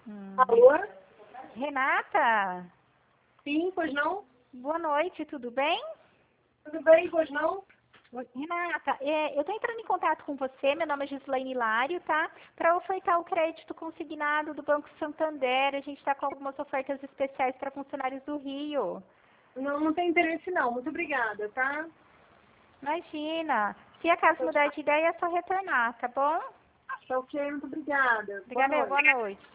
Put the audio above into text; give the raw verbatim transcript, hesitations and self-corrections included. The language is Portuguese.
Hum. Alô? Renata? Sim, pois não? Boa noite, tudo bem? Tudo bem, pois não? Renata, é, eu estou entrando em contato com você, meu nome é Gislaine Hilário, tá? Para ofertar o crédito consignado do Banco Santander, a gente está com algumas ofertas especiais para funcionários do Rio. Não, não tem interesse não, muito obrigada, tá? Imagina, se acaso mudar de ideia é só retornar, tá bom? Tá ok, muito obrigada. Boa Obrigada, noite. boa noite.